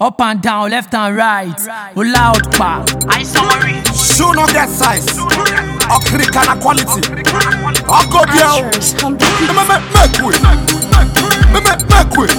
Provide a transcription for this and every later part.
Up and down, left and right. We loud pa. I summary. Shoe no get size. Or critical quality. Or go there. Make way. Make way.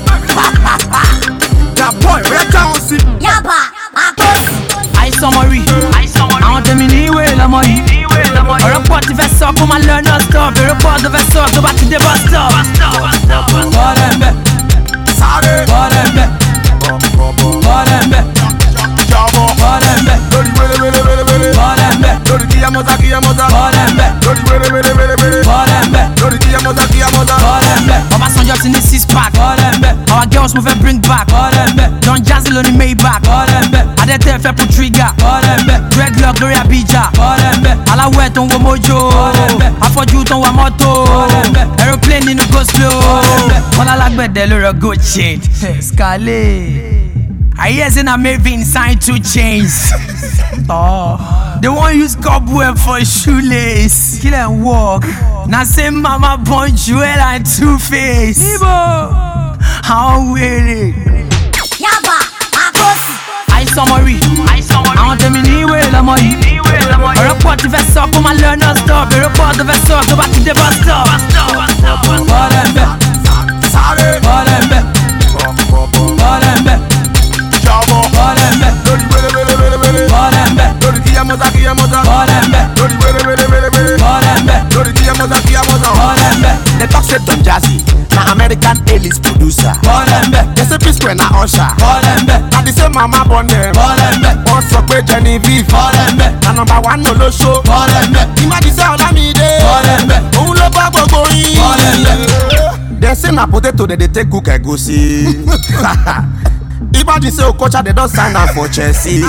That boy, where down see. Yaba, I summary. Àwọn tèmi ní ìwé lọ́mọ yìí. Ọ̀rọ̀ pọ̀ ti fẹ́ sọ kó máa lọ náà stop. Èrò pọ̀ tó fẹ́ sọ tó bá ti dé bus stop. Bọ́ọ̀lù ẹ̀ ń bẹ̀. Sáré. Bọ́ọ̀lù ẹ̀ ń bẹ̀. Bọ́ọ̀lù ẹ̀ ń bẹ̀. Bọ́ọ̀lù ẹ̀ ń bẹ̀. Lórí wéré. Bọ́ọ̀lù ẹ̀ ń bẹ̀. Lórí kíyàmọ́sá. Bọ́ọ̀lù ẹ̀ ń bẹ̀. Lórí wéré. Bọ́ọ̀lù ẹ̀ ń bẹ̀. Lórí kíyàmọ́sá. Bọ́ọ̀lù ẹ̀ ń bẹ̀. Ọbásanjọ́ ti ní 6 pack. Bọ́ọ̀lù ẹ̀ ń bẹ̀. Our girls mo fẹ́ bring back. Bọ́ọ̀lù ẹ̀ ń bẹ̀. John Jazzy ló ní Maybach. Bọ́ọ̀lù ẹ̀ ń bẹ̀. Adẹ́tẹ̀ fẹ́ put trigger. Bọ́ọ̀lù ẹ̀ ń bẹ̀. Dreadlock lórí Abija. Bọ́ọ̀lù ẹ̀ ń bẹ̀. Aláwẹ̀ tó ń wo mojo. Bọ́ọ̀lù ẹ̀ ń bẹ̀. Afọ́jú tó ń wa mọ́tò. Bọ́ọ̀lù ẹ̀ ń bẹ̀. Aeroplane nínú go slow. Bọ́ọ̀lù ẹ̀ ń bẹ̀. Bọ́lá lágbẹ̀dẹ ló rọ gold chain. Scale. I hear say na Mavin sign 2 chains. Oh, they won't use cobweb for shoelace. Kill and walk. Now say Mama Bon Jewel and Two-Face. Ibo, how weary. Yaba, Makosi. I summary. Àwọn tèmi ní ìwé lọ́mọ yìí. Ọ̀rọ̀ pọ̀ ti fẹ́ sọ kó máa lọ náà stop. Èrò pọ̀ tó fẹ́ sọ tó bá ti dé bus stop. Bọ́ọ̀lù ẹ̀ ń bẹ̀. Sáré. Bọ́ọ̀lù ẹ̀ ń bẹ̀. Bọ́ọ̀lù ẹ̀ ń bẹ̀. Bọ́ọ̀lù ẹ̀ ń bẹ̀. Lórí wéré. Bọ́ọ̀lù ẹ̀ ń bẹ̀. Lórí kíyàmọ́sá. Bọ́ọ̀lù ẹ̀ ń bẹ̀. Lórí wéré. Bọ́ọ̀lù ẹ̀ ń bẹ̀. Lórí kíyàmọ́sá. Bọ́ọ̀lù ẹ̀ ń bẹ̀. They talk say Don Jazzy, na American A-list producer. Bọ́ọ̀lù ẹ̀ ń bẹ̀. They say P-Square na Usher. Bọ́ọ̀lù ẹ̀ ń bẹ̀. Na the same mama born them. Bọ́ọ̀lù ẹ̀ ń bẹ̀. Wọ́n sọ pé Genevieve. Bọ́ọ̀lù ẹ̀ ń bẹ̀. Na number 1 no lo show. Bọ́ọ̀lù ẹ̀ ń bẹ̀. Ìmádìísẹ́ Ọlámídé. Bọ́ọ̀lù ẹ̀ ń bẹ̀. Òun ló bá gbogbo yín. Bọ́ọ̀lù ẹ̀ ń bẹ̀. They say na potato they take cook egusi. Ìmádìísẹ́ Okocha they don sign am for Chelsea.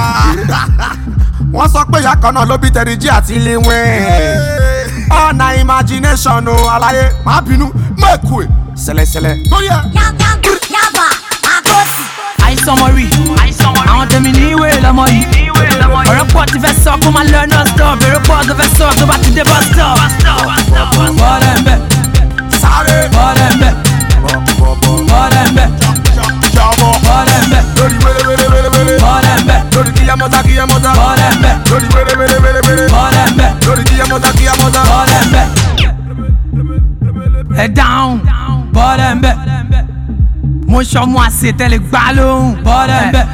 Wọ́n sọ pé ìyá kan náà ló bí Terry-G àti Lil-Wayne. Ọ̀nà imagination o àlàyé má bínú make way. Sẹlẹsẹlẹ. Lórí ẹ̀. Yaba, Makosi. I summary. Àwọn tèmi ní ìwé lọ́mọ yìí. Ọ̀rọ̀ pọ̀ ti fẹ́ sọ kó máa lọ náà stop. Èrò pọ̀ tó fẹ́ sọ tó bá ti dé bus stop. Bọ́ọ̀lù ẹ̀ ń bẹ̀. Sáré. Bọ́ọ̀lù ẹ̀ ń bẹ̀. Bọ́ọ̀lù ẹ̀ ń bẹ̀. Bọ́ọ̀lù ẹ̀ ń bẹ̀. Lórí wéré. Bọ́ọ̀lù ẹ̀ ń bẹ̀. Lórí kíyàmọ́sá. Bọ́ọ̀lù ẹ̀ ń bẹ̀. Lórí wéré. Bọ́ọ̀lù ẹ̀ ń bẹ̀. Lórí kíyàmọ́sá. Bọ́ọ̀lù ẹ̀ ń bẹ̀. Head down. Bọ́ọ̀lù ẹ̀ ń bẹ̀. Mo ṣọmọ àṣetẹ̀lẹ̀ gbá lóhùn. Bọ́ọ̀lù ẹ̀ ń bẹ̀.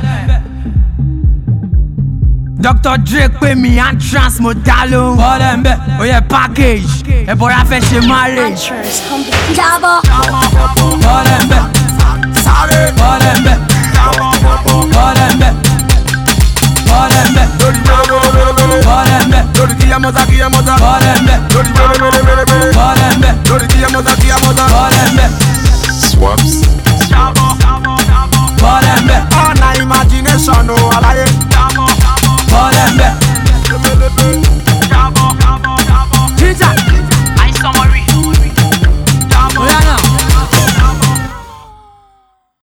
Dr. Dre pè mí entrance mo dá lóhùn. Bọ́ọ̀lù ẹ̀ ń bẹ̀. Ó yẹ package. Ẹ̀bọ̀ra fẹ́ ṣe marriage. Yaba, Bọ́ọ̀lù ẹ̀ ń bẹ̀. Sáré. Bọ́ọ̀lù ẹ̀ ń bẹ̀. Bọ́ọ̀lù ẹ̀ ń bẹ̀. Bọ́ọ̀lù ẹ̀ ń bẹ̀. Lórí wéré. Bọ́ọ̀lù ẹ̀ ń bẹ̀. Lórí kíyàmọ́sá. Bọ́ọ̀lù ẹ̀ ń bẹ̀. Lórí wéré. Bọ́ọ̀lù ẹ̀ ń bẹ̀. Lórí kíyàmọ́sá. Bọ́ọ̀lù ẹ̀ ń bẹ̀. Swaps.